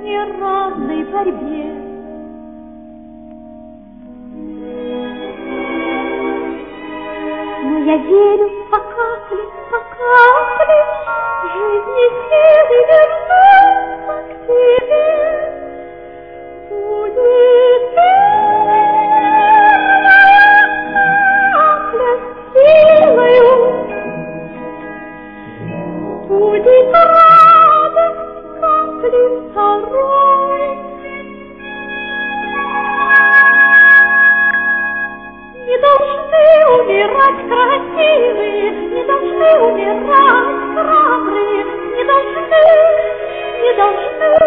неравной борьбе. Но я верю по капле, жизни силы вернутся к тебе. Будет капля силою, будет радость капли второй. Не должны умирать красивые, не должны умирать храбрые, не должны